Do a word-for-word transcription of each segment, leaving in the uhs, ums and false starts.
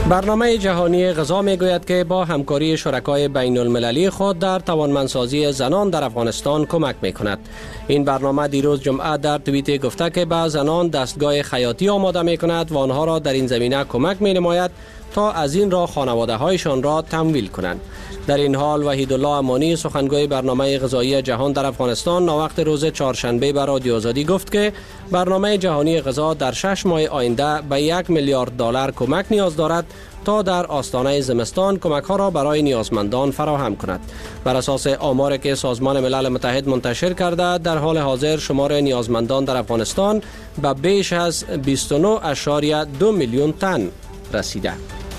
برنامه جهانی غذا میگوید که با همکاری شرکای بین المللی خود در توانمندسازی زنان در افغانستان کمک میکند. این برنامه دیروز جمعه در توییت گفته که به زنان دستگاه خیاطی آماده میکند و آنها را در این زمینه کمک مینماید تا از این را خانواده هایشان را تمویل کنند. در این حال وحیدالله امانی سخنگوی برنامه غذایی جهان در افغانستان ناوقت روز چهارشنبه به رادیو آزادی گفت که برنامه جهانی غذا در شش ماه آینده به یک میلیارد دلار کمک نیاز دارد تا در آستانه زمستان کمک ها را برای نیازمندان فراهم کند. بر اساس آماری که سازمان ملل متحد منتشر کرده، در حال حاضر شمار نیازمندان در افغانستان به بیش از بیست و نه ممیز دو میلیون تن رسیده.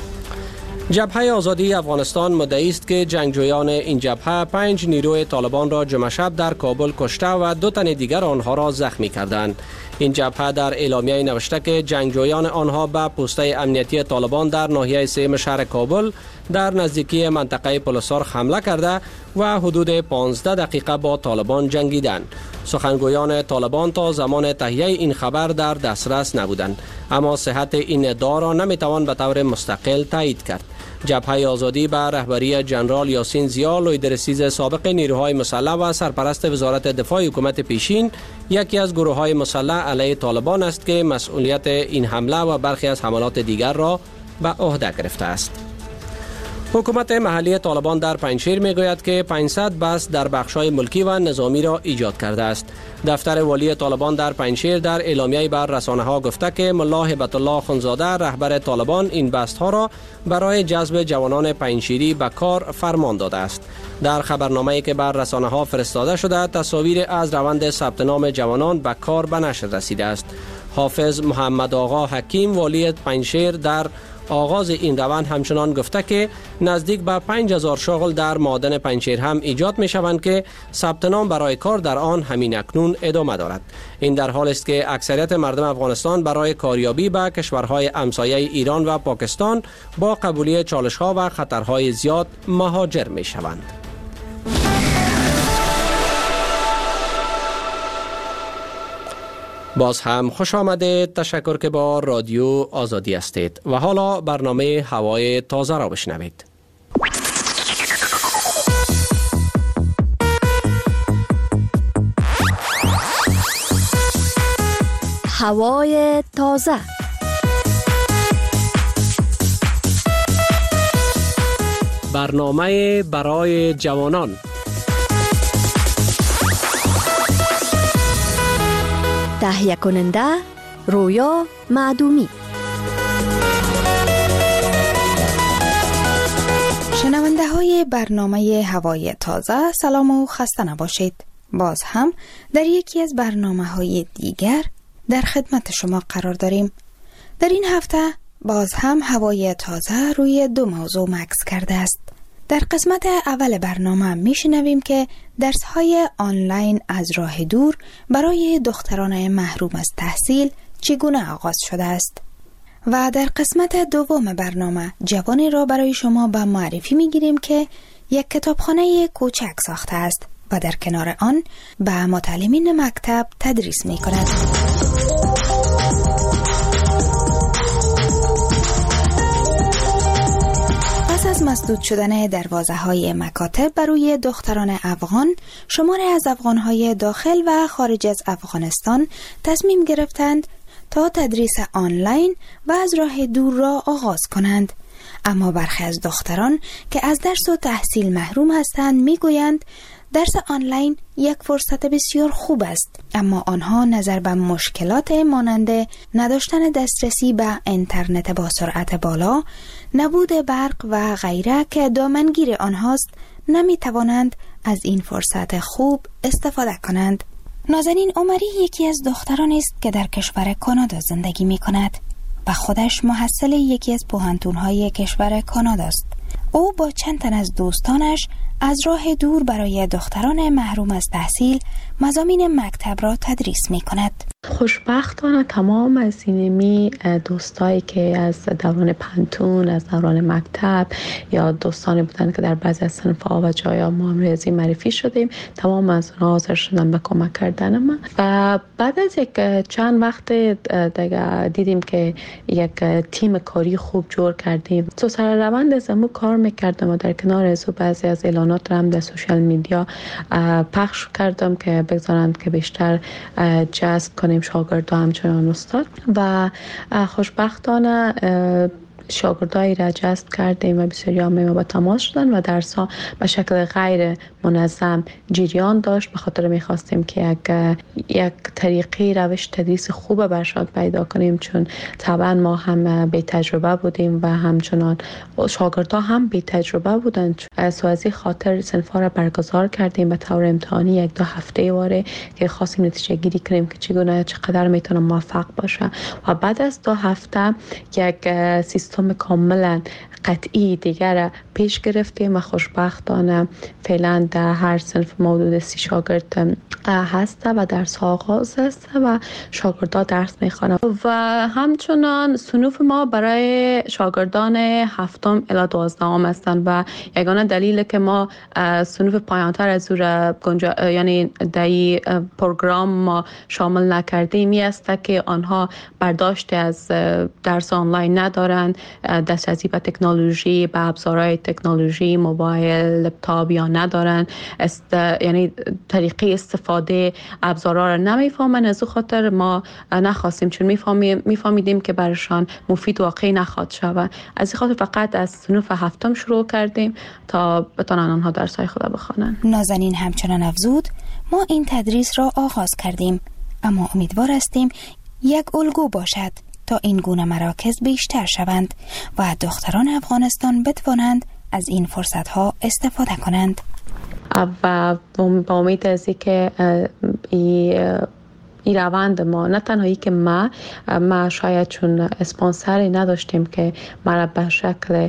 جبهه آزادی افغانستان مدعی است که جنگجویان این جبهه پنج نیروی طالبان را جمعه شب در کابل کشته و دو تن دیگر آنها را زخمی کردند. این جبهه در اعلامیه نوشته که جنگجویان آنها به پوسته امنیتی طالبان در ناحیه سیم شهر کابل در نزدیکی منطقه پلسار حمله کرده و حدود پانزده دقیقه با طالبان جنگیدند. سخنگویان طالبان تا زمان تهیه این خبر در دسترس نبودند، اما صحت این ادعا را نمیتوان به طور مستقل تایید کرد. جبهه آزادی به رهبری جنرال یاسین زیا، لویدرسیز سابق نیروهای مسلح و سرپرست وزارت دفاع حکومت پیشین، یکی از گروه‌های مسلح علیه طالبان است که مسئولیت این حمله و برخی از حملات دیگر را به عهده گرفته است. حکومت محلی طالبان در پنجشیر میگوید که پانصد بس در بخش‌های ملکی و نظامی را ایجاد کرده است. دفتر والی طالبان در پنجشیر در اعلامیه بر رسانه‌ها گفته که ملا هبت الله خنزاده رهبر طالبان این بست‌ها را برای جذب جوانان پنجشیری به کار فرمان داده است. در خبرنامه‌ای که بر رسانه‌ها فرستاده شده، تصاویر از روند ثبت نام جوانان به کار به نشر رسیده است. حافظ محمد آقا حکیم والی پنجشیر در آغاز این روند همچنان گفته که نزدیک به پنج هزار شغل در معادن پنجشیر هم ایجاد می شوند که ثبت نام برای کار در آن همین اکنون ادامه دارد. این در حال است که اکثریت مردم افغانستان برای کاریابی به کشورهای همسایه ایران و پاکستان با قبولی چالش‌ها و خطرهای زیاد مهاجر می شوند. باز هم خوش آمده. تشکر که با رادیو آزادی هستید و حالا برنامه هوای تازه را بشنوید. هوای تازه. برنامه برای جوانان. تهیه کننده رویا معدومی. شنونده های برنامه هوای تازه، سلام و خسته نباشید. باز هم در یکی از برنامه های دیگر در خدمت شما قرار داریم. در این هفته باز هم هوای تازه روی دو موضوع مکث کرده است. در قسمت اول برنامه میشنویم که درس‌های آنلاین از راه دور برای دختران محروم از تحصیل چگونه آغاز شده است. و در قسمت دوم برنامه جوانی را برای شما به معرفی میگیریم که یک کتابخانه کوچک ساخته است و در کنار آن به متعلمین مکتب تدریس میکند. از مسدود شدن دروازه های مکاتب برای دختران افغان، شماری از افغانهای داخل و خارج از افغانستان تصمیم گرفتند تا تدریس آنلاین و از راه دور را آغاز کنند. اما برخی از دختران که از درس و تحصیل محروم هستند میگویند درس آنلاین یک فرصت بسیار خوب است، اما آنها نظر به مشکلات مانند نداشتن دسترسی به اینترنت با سرعت بالا، نبود برق و غیره که دامنگیر آنهاست، نمی توانند از این فرصت خوب استفاده کنند. نازنین عمری یکی از دختران است که در کشور کانادا زندگی می کند و خودش محصل یکی از پوهنتون‌های کشور کانادا است. او با چند تن از دوستانش از راه دور برای دختران محروم از تحصیل مضامین مکتب را تدریس می کند. خوشبختانه تمام از اینمی دوستایی که از دوران پنتون، از دوران مکتب یا دوستانی بودن که در بعضی از صنف‌ها و جایا ما هم ریاضی معرفی شدیم، تمام از اونها حاضر شدن به کمک کردن من. و بعد از یک چند وقت دیگه دیدیم که یک تیم کاری خوب جور کردیم. تو سر روند از امو کار میکردم و در کنار از بعضی از اعلانات هم در سوشال میدیا پخش کردم که بگذارند که بیشتر جذب کنیم شاگردا همچنان استاد. و خوشبختانه شاگردایی را جذب کردیم و بسیاری هم ما با تماس شدن و درس‌ها به شکل غیر منظم جریان داشت. به خاطر می‌خواستیم که یک یک طریقی روش تدریس خوب برشاد پیدا کنیم، چون طبعا ما هم بی تجربه بودیم و همچنان شاگردها هم بی تجربه بودن. سو از این خاطر صنف‌ها را برگزار کردیم به طور امتحانی یک دو هفته واره که خواستیم نتیجه گیری کنیم که چگونه چقدر میتونه موفق باشه. و بعد از دو هفته یک سیستم کاملا قطعی دیگر پیش گرفتیم و خوشبختانه فعلا در هر صنف حدود سی شاگرد هست و درس ها آغاز است و شاگردان درس میخوانند. و همچنان صنوف ما برای شاگردان هفتم الی دوازدهم هستند و یگانه دلیل که ما صنوف پایانتر از او گنجا... یعنی در پروگرام ما شامل نکردیم می است که آنها برداشت از درس آنلاین ندارند، دسترسی به تکنولوژی، به ابزارهای تکنولوژی، موبایل، لپتاپ یا ندارن، است یعنی طریقه استفاده ابزارها را نمیفهمن. از او خاطر ما نخواستیم، چون میفهمیم میفهمیدیم که برشان مفید واقعی نخواهد شود. از این خاطر فقط از صنف هفتم شروع کردیم تا بتونن آنها درس‌های خود بخوانند. نازنین همچنان افزود ما این تدریس را آغاز کردیم، اما امیدوار هستیم یک الگو باشد تا این گونه مراکز بیشتر شوند و دختران افغانستان بتوانند از این فرصت‌ها استفاده کنند. و با امید از اینکه این این روند ما، نه تنهایی که ما ما شاید چون اسپانسری نداشتیم که مرا به شکل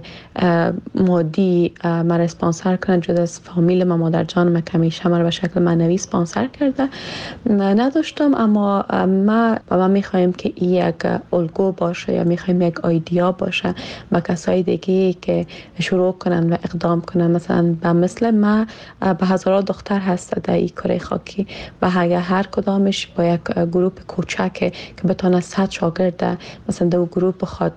مادی مرا اسپانسر کنه، جدا از فامیل ما، مادر جان ما که همیشه مرا به شکل معنوی اسپانسر کرده نداشتم، اما ما و ما میخوایم که این یک الگو باشه یا میخوایم یک ایده باشه با کسای دیگه که شروع کنن و اقدام کنن. مثلا به مثل ما به هزاران دختر هست در این کره خاکی و اگر هر کدامش با یک گروه کوچک که بتونه صد شاگرد مثلا دو گروه بخواد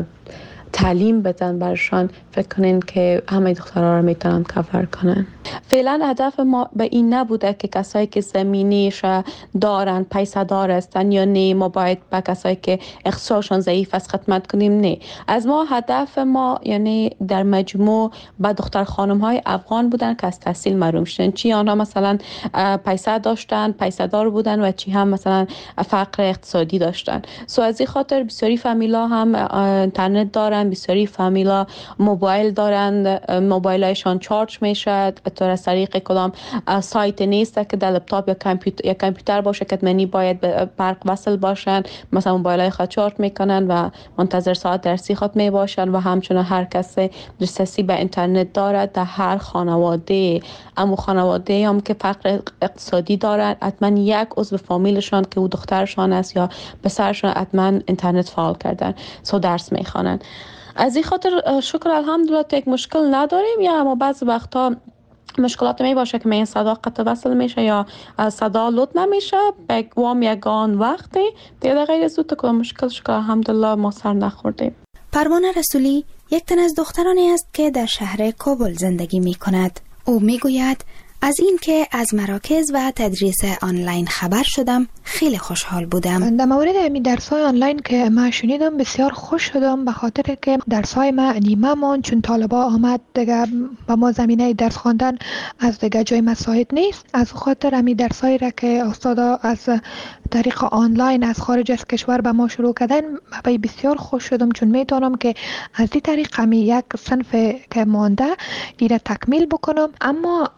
تعلیم بدن برشان، فکر کنین که همه دخترها رو میتونن کاور کنن. فعلا هدف ما به این نبوده که کسایی که زمینیش دارن، پیسه دار هستن یا نه، ما باید به کسایی که اقتصادشان ضعیف است خدمت کنیم. نه، از ما هدف ما یعنی در مجموع با دختر خانم های افغان بودن که از تحصیل محروم شدن، چی آنها مثلا پیسه داشتن، پیسه دار بودن و چی هم مثلا فقر اقتصادی داشتن. سو از این خاطر بسیاری فامیلا هم اینترنت دارن، بسیاری فامیلا موبایل دارن، موبایلایشان چارج میشه طور از طریق کدام سایت نیست که در لپتاپ یا کامپیوتر یا کامپیوتر باشه که منی باید به برق وصل باشن، مثلا موبایلای خود چارج میکنن و منتظر ساعت درسی خود می باشن. و همچنین هر کسی دسترسی به اینترنت دارد در هر خانواده، اما خانواده هم که فقر اقتصادی دارن حتما یک عضو فامیلشان که او دخترشان است یا پسرشان حتما اینترنت فعال کردن، سو درس میخوانن. از این خاطر شکر الحمدلله یک مشکل نداریم، یا اما بعضی وقتا مشکلات می باشه که من صدا قطع وصل میشه یا صدا لود نمیشه، بگوام یگان وقتی دیگه غیر از اون که مشکل شکر الحمدلله ما سر نخوردیم. پروانه رسولی یک تن از دخترانی است که در شهر کابل زندگی می کند. او می گوید از این که از مراکز و تدریس آنلاین خبر شدم خیلی خوشحال بودم. در مورد امی درس‌های آنلاین که ما شنیدم بسیار خوش شدم، به خاطر که درس‌های ما نیمه مون چون طالبا آمد دیگه با ما زمینه درس خواندن از دیگه جای مساعد نیست. از خاطر امی درس‌هایی را که استادا از طریق آنلاین از خارج از کشور به ما شروع کردن من بسیار خوش شدم، چون میتونم که از این طریق امی یک صنف که مانده دیره تکمیل بکنم. اما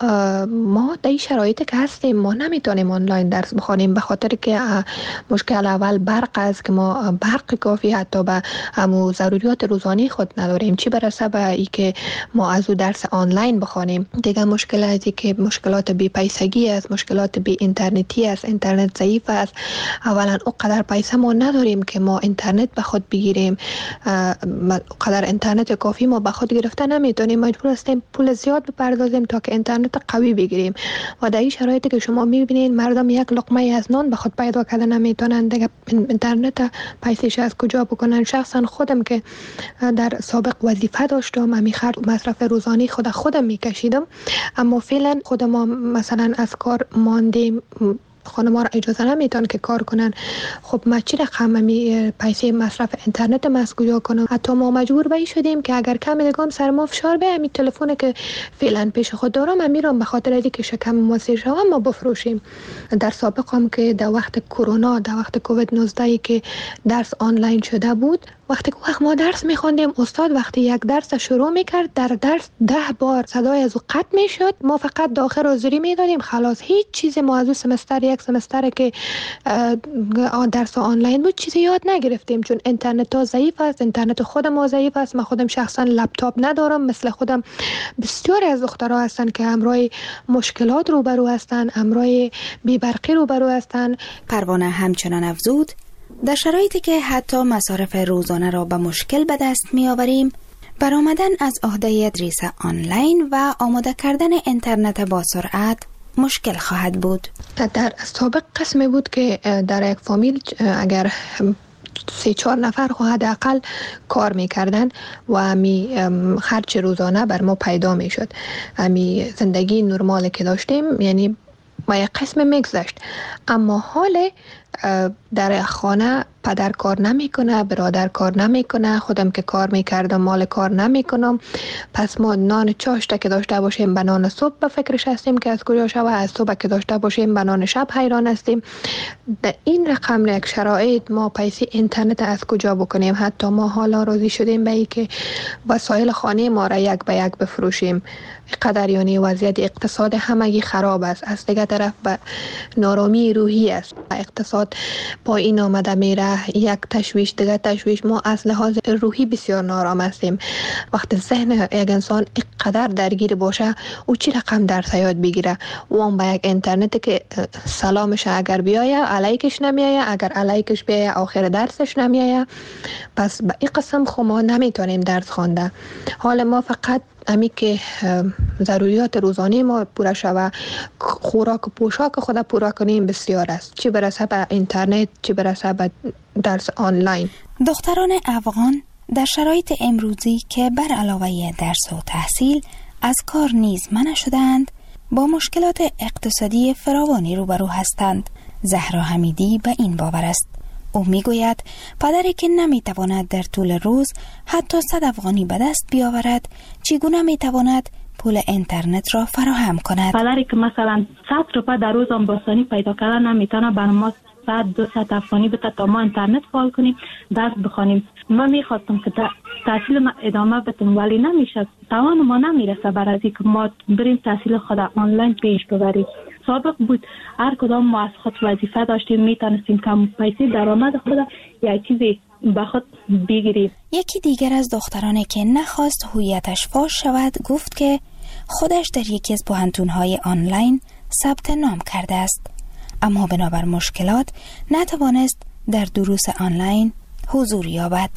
ما در این شرایطی که هستیم ما نمیتونیم آنلاین درس بخوانیم، به خاطر که مشکل اول برق است که ما برق کافی حتی به همو ضروریات روزانه خود نداریم، چی برسه به ای که ما از او درس آنلاین بخوانیم. دیگه مشکلاتی که مشکلات بی پیسگی است، مشکلات بی اینترنتی است، اینترنت ضعیف است. اولا اونقدر پیسه ما نداریم که ما اینترنت به خود بگیریم، اونقدر اینترنت کافی ما به خود گرفته نمیتونیم، مجبور هستیم پول زیاد بپردازیم تا که اینترنت قوی بگیریم. و در این شرایطی که شما میبینید مردم یک لقمه از نان به خود پیدا کردن نمیتونن، دیگه اینترنت پیسش از کجا بکنن؟ شخصا خودم که در سابق وظیفه داشتم، امی خرج مصرف روزانه خود خودم میکشیدم، اما فعلا خود ما مثلا از کار ماندیم، خانم‌ها را اجازه نمیتون که کار کنن. خب ما چی رقم می پیسه مصرف اینترنت ما از کجا کنم؟ حتی ما مجبور به شدیم که اگر کم دیگم سر ما فشار به همین تلفن که فعلا پیش خود دارم امیرم به خاطر اینکه شکم ما سیر شوم ما بفروشیم. در سابق هم که در وقت کرونا، در وقت کووید نوزده که درس آنلاین شده بود، وقتی که وقت ما درس میخوندیم استاد وقتی یک درس شروع میکرد در درس ده بار صدای از او قطع میشد، ما فقط داخل حضوری میدادیم خلاص، هیچ چیزی ما از او سمستر یک سمستر که درس آنلاین بود چیزی یاد نگرفتیم، چون اینترنت ها ضعیف است، اینترنت خود ما ضعیف است. من خودم شخصا لپتاپ ندارم، مثل خودم بسیاری از دخترها هستن که همراه مشکلات روبرو هستن، همراه بی‌برقی روبرو هستن. پروانه همچنان افزود در شرایطی که حتی مصارف روزانه را به مشکل به دست می آوریم، برآمدن از عهده تدریس آنلاین و آماده کردن اینترنت با سرعت مشکل خواهد بود. در سابق قسمی بود که در یک فامیل اگر سه چهار نفر خو حداقل کار میکردن و همی خرج روزانه بر ما پیدا میشد، همی زندگی نرمال که داشتیم یعنی ما یک قسم میگذشت. اما حال در خانه پدر کار نمیکنه، برادر کار نمیکنه، خودم که کار میکردم مال کار نمیکنم، پس ما نان چاشته که داشته باشیم به نان صبح به فکرش هستیم که از کجا شوه، از صبح که داشته باشیم به نان شب حیران هستیم. در این رقم یک شرایط ما پیسه اینترنت از کجا بکنیم؟ حتی ما حالا راضی شدیم به ای که وسایل خانه ما را یک به یک بفروشیم. قدر یعنی وضعیت اقتصاد همگی خراب است، از دیگه طرف به نارامی روحی است، اقتصاد پایین آمده میره، یک تشویش دیگه تشویش. ما از لحاظ روحی بسیار نارام هستیم. وقتی ذهن یک انسان اینقدر درگیر باشه او چی رقم درس یاد بگیره؟ اون با یک اینترنت که سلامش اگر بیایه علیکش نمیایه، اگر علیکش بیایه آخر درسش نمیایه، پس به این قسم خو ما نمیتونیم درس خوانده. حال ما فقط امی که ضروریات روزانه ما پوره شوه، خوراک و پوشاک خود پوره کنیم بسیار است، چی برسه به اینترنت، چی برسه به درس آنلاین. دختران افغان در شرایط امروزی که بر علاوه درس و تحصیل از کار نیز منع شدند، با مشکلات اقتصادی فراوانی روبرو هستند. زهرا حمیدی به این باور است. او میگوید پدری که نمیتواند در طول روز حتی صد افغانی به دست بیاورد، چگونه میتواند پول اینترنت را فراهم کند؟ پدری که مثلا صد روپیه در روز هم باسانی پیدا کردن نمیتونه بر ما صد دو صد افغانی بده تا ما اینترنت فعال کنیم درس بخوانیم. من میخواستم که تحصیل ما ادامه بدم ولی نمیشه، توان ما نمیرسه برای اینکه ما بریم تحصیل خود آنلاین پیش ببریم. سابق بود هر کدام ما از خود وظیفه داشتیم، میتونستیم کم پیسه درآمد خود یا چیزی به خود بگیریم. یکی دیگر از دخترانی که نخواست هویتش فاش شود گفت که خودش در یکی از پوهنتون‌های آنلاین ثبت نام کرده است، اما بنابر مشکلات نتوانست در دروس آنلاین حضور یابد.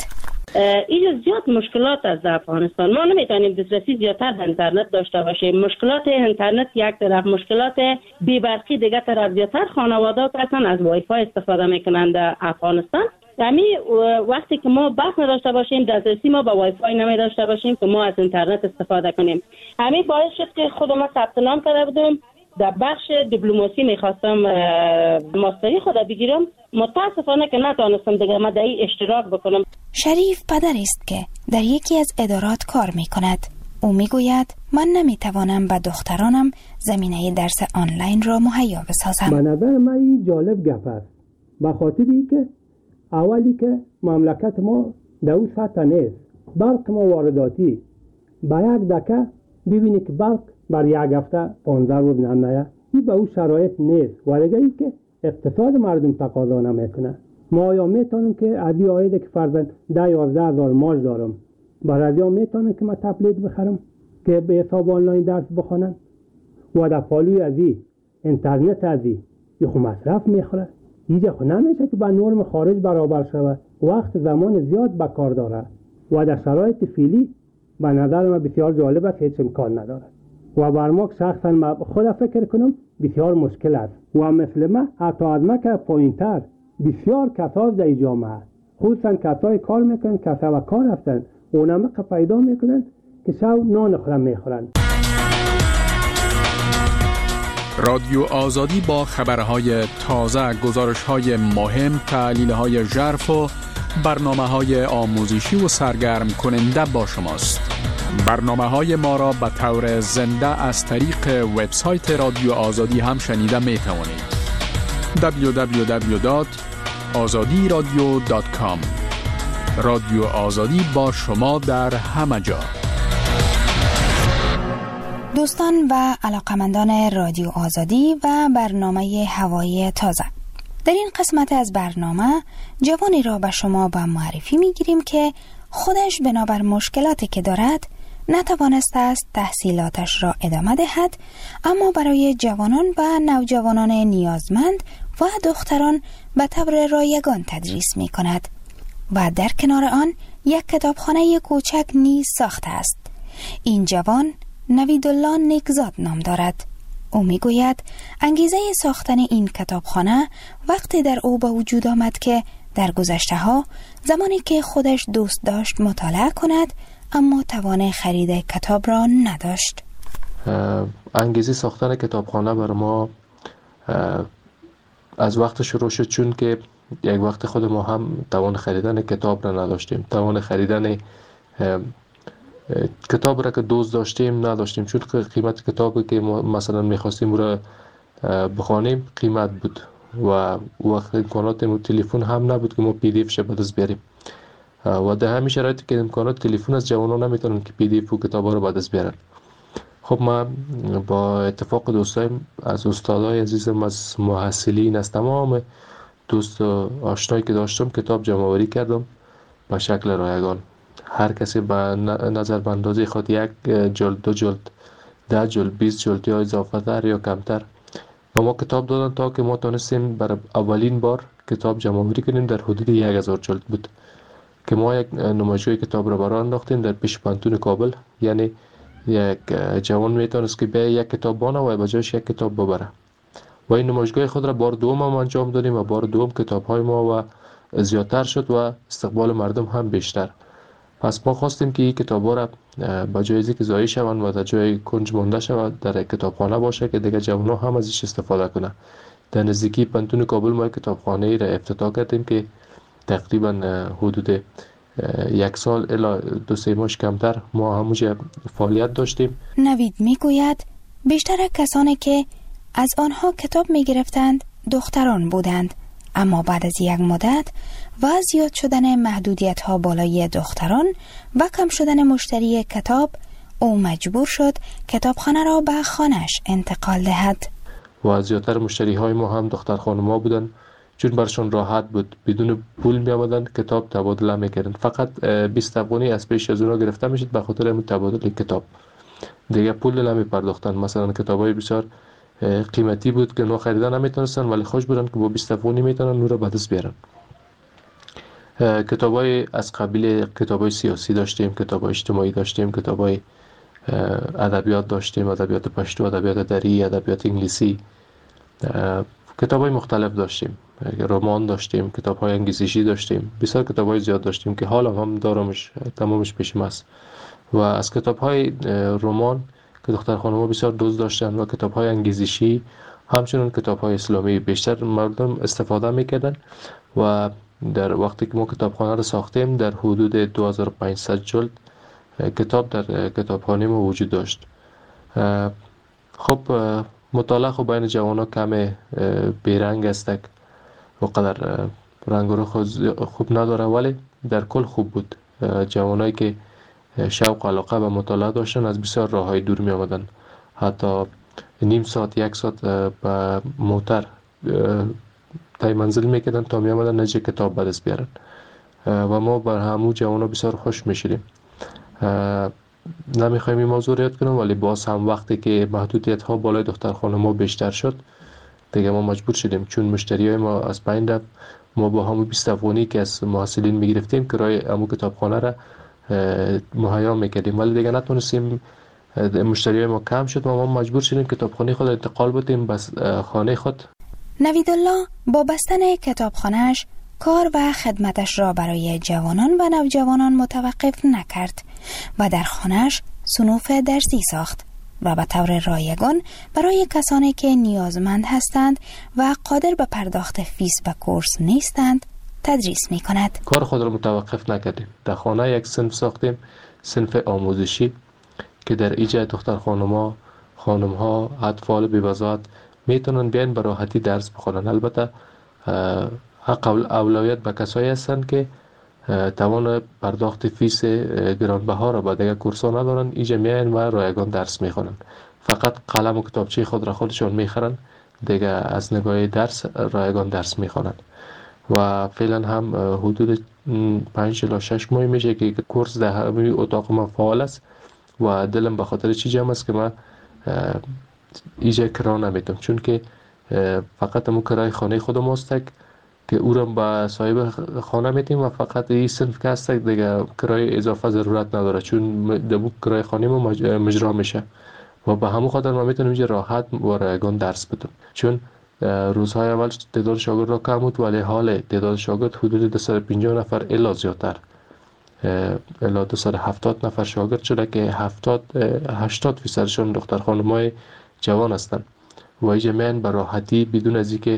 اینجا زیاد مشکلات از افغانستان، ما نمیتونیم دسترسی زیادتر به اینترنت داشته باشیم. مشکلات اینترنت یک طرف، مشکلات بی‌برقی دیگه طرف. زیادتر خانواده اصلا از وای فای استفاده میکنند در افغانستان. یعنی وقتی که ما بحث نداشته باشیم، دسترسی ما به وای فای نمی داشته باشیم که ما از اینترنت استفاده کنیم. همین باعث شد که خود ما ثبت نام کرده بودم در بخش دیپلماسی، میخواستم ماستری خود بگیرم، متاسفانه که نتونستم دیگه ما در این اشتراک بکنم. شریف پدری است که در یکی از ادارات کار میکند. او میگوید من نمیتوانم به دخترانم زمینه درس آنلاین را مهیا بسازم. به نظر من این جالب گپ است، به خاطری که اولی که مملکت ما در اون سطح نیست، برق ما وارداتی، با یک دکه ببینی که برق بر یک هفته پانزده روز نمیه. این به اون شرایط نیست و دیگه ای که اقتصاد مردم تقاضا نمیکنه. ما آیا میتونیم که از این عاید که فرضاً ده یازده هزار ماش دارم برای آیا میتونم که من تبلیت بخرم که به حساب آنلاین درس بخونن و در پالوی از این اینترنت از این یه خو مصرف میخوره. اینجا خو نمیشه که با نرم خارج برابر شود. وقت زمان زیاد به کار داره و در شرایط فعلی به نظر من بسیار جالب است، هیچ امکان نداره و بر ما شخصا ما خود فکر کنم بسیار مشکل است و مثل ما حتی از ما که پایین‌تر بسیار کسا در جامعه خصوصا کسای کار میکنن، کسا و کار هستن اونم که پیدا میکنن که شب نان خورم میخورن. رادیو آزادی با خبرهای تازه، گزارش‌های مهم، تحلیل‌های ژرف و برنامه‌های آموزشی و سرگرم کننده با شماست. برنامه‌های ما را به طور زنده از طریق وبسایت رادیو آزادی هم شنیده می‌توانید. دبلیو دبلیو دبلیو دات آزادی رادیو دات کام. رادیو آزادی با شما در همه جا. دوستان و علاقمندان رادیو آزادی و برنامه هوای تازه، در این قسمت از برنامه جوانی را به شما به معرفی می گیریم که خودش بنابر مشکلاتی که دارد نتوانسته است تحصیلاتش را ادامه دهد، اما برای جوانان و نوجوانان نیازمند و دختران به طور رایگان تدریس می کند و در کنار آن یک کتابخانه کوچک نیز ساخته است. این جوان نویدالله نیکزاد نام دارد. او می گوید انگیزه ساختن این کتابخانه وقتی در او به وجود آمد که در گذشته ها زمانی که خودش دوست داشت مطالعه کند اما توان خرید کتاب را نداشت. انگیزه ساختن کتابخانه بر ما از وقت شروع شد، چون که یک وقت خود ما هم توان خریدن کتاب را نداشتیم. توان خریدن کتاب را که دوست داشتیم نداشتیم، چون قیمت کتابی که ما مثلا میخواستیم را بخوانیم قیمت بود و وقت امکانات تلفن هم نبود که ما پی دی اف ش به دست بیاریم و در همین شرایطی که امکانات تلفن از جوانان نمیتونن که پی دی اف و کتابا رو به دست بیارن. خب ما با اتفاق دوستایم از استادای عزیزم، از محصلین، از تمام دوست و آشنایی که داشتم کتاب جمع آوری کردم به شکل رایگان. هر کسی به نظر به اندازه خود یک جلد، دو جلد، ده جلد، بیست جلد یا اضافه تر یا کمتر و ما کتاب دادن تا که ما تونستیم بر اولین بار کتاب جمع آوری کنیم. در حدود یک هزار جلد بود که ما یک نمایشگاه کتاب را برای انداختیم در پیش پانتون کابل. یعنی یک جوان میتونست که به یک کتاب بانه و به جایش یک کتاب ببره و این نمایشگاه خود را بار دوم هم انجام دادیم و بار دوم کتاب های ما و زیادتر شد و استقبال مردم هم بیشتر. پس ما خواستیم که این کتاب‌ها را با جای اینکه ضایع شوند و در جای کنج مانده شود در کتابخانه باشه که دیگه جوان‌ها هم ازش استفاده کنن. در نزدیکی پانتون کابل ما کتابخانه را افتتاح کردیم که تقریبا حدود یک سال الی دو سه ماه کمتر ما همونجا فعالیت داشتیم. نوید میگوید بیشتر کسانی که از آنها کتاب میگرفتند دختران بودند، اما بعد از یک مدت و زیاد شدن محدودیت ها بالای دختران و کم شدن مشتری کتاب، او مجبور شد کتابخانه را به خانه‌اش انتقال دهد. و زیادتر مشتری های ما هم دختر خانم‌ها بودند، چون برشون راحت بود، بدون پول می آمدن کتاب تبادله میکردن. فقط بیست افغانی از پیش از اونا گرفته میشد به خاطر همین تبادل کتاب، دیگه پول نمی پرداختن. مثلا کتابای بسیار قیمتی بود که نو خریدن نمیتونستن، ولی خوش بودن که با بیست افغانی میتونن نو را به دست بیارن. کتابای از قبیل کتابای سیاسی داشتیم، کتابای اجتماعی داشتیم، کتابای ادبیات داشتیم، ادبیات پشتو، ادبیات دری، ادبیات انگلیسی، کتابای مختلف داشتیم، رمان داشتیم، کتاب‌های انگیزشی داشتیم، بسیار کتاب‌های زیاد داشتیم که حالا هم دارمش، تمامش پیشم است. و از کتاب‌های رمان که دختر خانم‌ها بسیار دوست داشتن و کتاب‌های انگیزشی، همچنین کتاب‌های اسلامی بیشتر مردم استفاده می‌کردن. و در وقتی که ما کتابخانه رو ساختیم در حدود دو هزار و پانصد جلد کتاب در کتابخانه ما وجود داشت. خب مطالعه خب بین جوان‌ها کم بیرنگ است، وقدر رنگ رو خوب نداره، ولی در کل خوب بود. جوانایی که شوق و علاقه به مطالعه داشتن از بسیار راه‌های دور می آمدن. حتی نیم ساعت یک ساعت به موتر تای منزل میکردن تا می آمدن نجه کتاب به دست بیارن و ما بر همو جوانا بسیار خوش میشیدیم. نمیخوایم این موضوع رو یاد کنم، ولی باز هم وقتی که محدودیت ها بالای دخترخانه ما بیشتر شد دیگه ما مجبور شدیم، چون مشتری های ما از پایین رفت، ما با همون بیست افغانی که از محصلین میگرفتیم کرایه همون کتابخانه را مهیا میکردیم، ولی دیگه نتونستیم، مشتری های ما کم شد و ما مجبور شدیم کتابخانه خود انتقال بدیم بس خانه خود. نویدالله با بستن کتابخانه‌اش کار و خدمتش را برای جوانان و نوجوانان متوقف نکرد و در خانه‌اش صنوف درسی ساخت و به طور رایگان برای کسانی که نیازمند هستند و قادر به پرداخت فیس و کورس نیستند تدریس می کند. کار خود را متوقف نکردیم. در خانه یک صنف ساختیم، صنف آموزشی، که در ایجا دختر خانم‌ها، خانم‌ها، اطفال بی‌وضاحت میتونن بیان به راحتی درس بخونن. البته حق اولویت به کسایی هستند که توان پرداخت فیس گرانبها را با دیگر کورس‌ها ندارن، اینجا میان و رایگان درس میخونن. فقط قلم و کتابچه خود را خودشون میخرن، دیگه از نگاه درس رایگان درس میخونن. و فعلا هم حدود پنج الی شش ماه میشه که کورس در همین اتاق ما فعال است و دلم به خاطر چی جمع است که من اینجا کرا نمیتونم، چون که فقط همون کرای خانه خود ماست که او را به صاحب خانه میتیم و فقط این صنف که هست دیگه کرای اضافه ضرورت نداره، چون دبو کرای خانه ما مجرا میشه و به همون خاطر ما میتونیم اینجا راحت و رایگان درس بدم. چون روزهای اول تعداد شاگرد را کم بود، ولی حال تعداد شاگرد حدود دویست و پنجاه نفر الی زیادتر الی دویست و هفتاد نفر شاگرد شده که هفتاد هشتاد فیصدشون دختر خانم‌های جوان هستند و اینجا میان به راحتی بدون از اینکه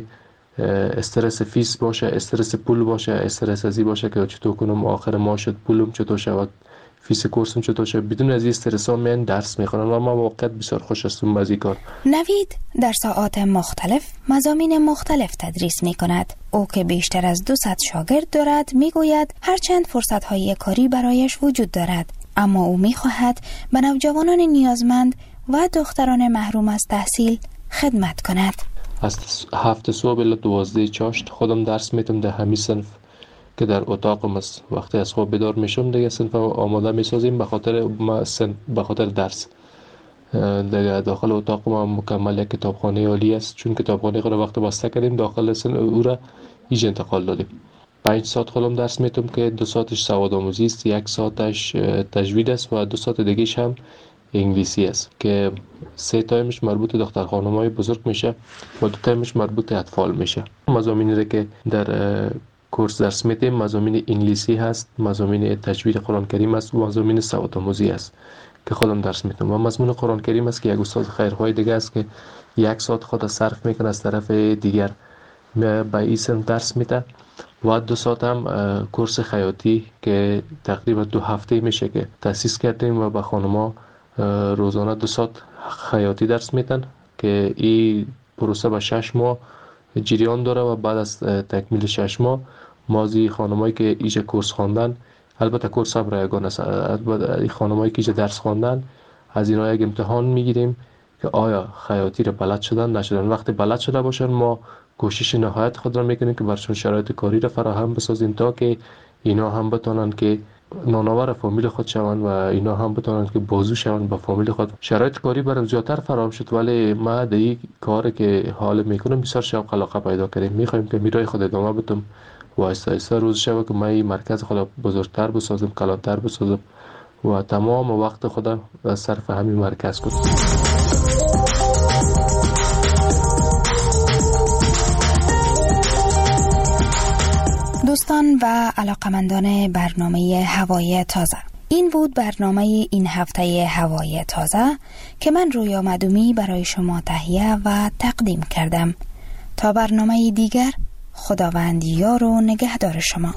استرس فیس باشه، استرس پول باشه، استرس ازی باشه که چطور کنم آخر ماه شد پولم چطور شود، فیس کورسم چطور شد، بدون از این استرس ها من درس میخونن و ما واقعا بسیار خوش هستم از این کار. نوید در ساعات مختلف مضامین مختلف تدریس میکند. او که بیشتر از دویست شاگرد دارد میگوید هرچند فرصت های کاری برایش وجود دارد، اما او میخواهد به نوجوانان نیازمند و دختران محروم از تحصیل خدمت کند. از هفت صبح الی دوازده چاشت خودم درس میتم در همین صنف که در اتاقم است. وقتی از خواب بیدار میشم دیگه صنف آماده میسازیم به خاطر ما صنف به خاطر درس. دیگه داخل اتاق ما مکمل یک کتابخانه عالی است، چون کتابخانه خود وقت بسته کردیم داخل صنف او را ایج انتقال دادیم. پنج ساعت خودم درس میتم که دو ساعتش سواد آموزی است، یک ساعتش تجوید است و دو ساعت دیگه‌ش هم انگلیسی است که سه تایمش مربوط به دختر خانم‌های بزرگ میشه و دو تایمش مربوط به اطفال میشه. مضامینی را که در کورس درس میدیم مضامین انگلیسی هست، مضامین تجوید قرآن کریم است و مضامین سواد آموزی است که خودم درس میدم. و مضمون قرآن کریم است که یک استاد خیرخواه دیگه است که یک ساعت خود صرف میکنه از طرف دیگر به این صنف درس میده و دو ساعت هم کورس خیاطی که تقریبا دو هفته میشه که تأسیس کردیم و به خانم‌ها روزانه دو ساعت خیاطی درس میدن که این پروسه به شش ماه جریان داره و بعد از تکمیل شش ماه مازی خانمایی که ایجا کورس خواندن، البته کورس هم رایگان است، البته خانمایی که ایجا درس خواندن از اینا یک امتحان میگیریم که آیا خیاطی رو بلد شدن نشدن. وقتی بلد شده باشن ما کوشش نهایت خود را میکنیم که برشون شرایط کاری را فراهم بسازیم تا که اینا هم بتونن که نانآور فامیل خود شوند و اینا هم بتونن که بازو شوند با فامیل خود. شرایط کاری برام زیادتر فراهم شد، ولی ما در این کاری که حال میکنم بسیار شوق علاقه پیدا کردیم. میخوایم که میرای خود ادامه بدم و آهسته آهسته روز شوه که ما این مرکز خود بزرگتر بسازم، کلانتر بسازم و تمام وقت خود صرف همین مرکز کنم. دوستان و علاقمندان برنامه هوای تازه، این بود برنامه این هفته هوای تازه که من رویا مدومی برای شما تهیه و تقدیم کردم. تا برنامه دیگر، خداوند یار و نگهدار شما.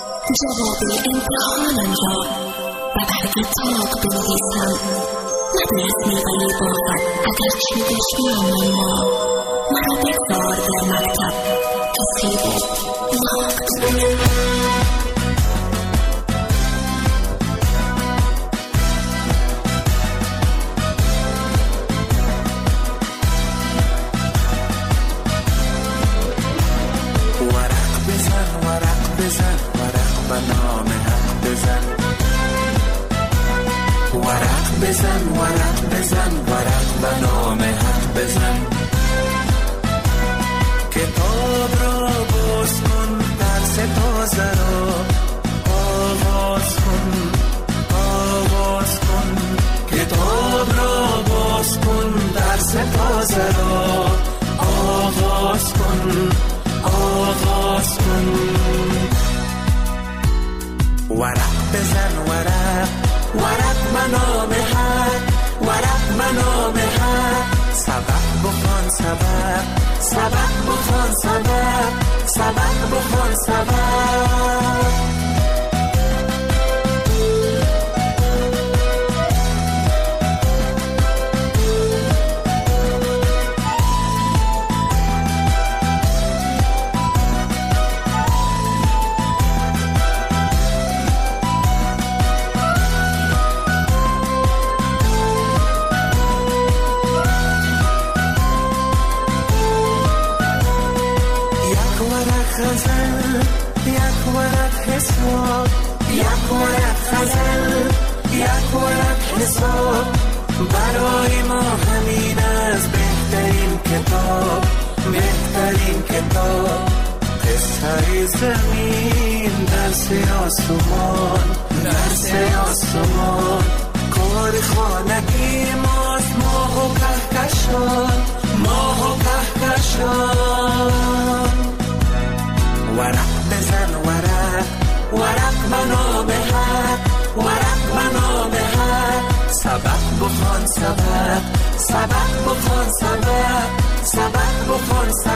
جواب امتحانم را و بر کتاب بنویسم، نه رفیقی باور اگر چی داشتی اما مرا بگذار در مکتب تصیب وقت. بزن ورق بزن ورق به نام حق بزن کتاب را باز کن درس تازه را آغاز کن آغاز کن کتاب را باز کن درس تازه را آغاز کن آغاز کن ورق بزن ورق ورق منام حق ورق منام حق سبق بخوان سبق سبق بخوان سبق سبق بخوان سبق برای ما همین از بهترین کتاب بهترین کتاب قصه زمین درس آسمان درس آسمان کار خانگی ماست ماه و کهکشان ماه و کهکشان ورق بزن ورق ورق منام حق ورق منام حق سبق بخوان سبق سبق بخوان سبق سبق بخوان سبق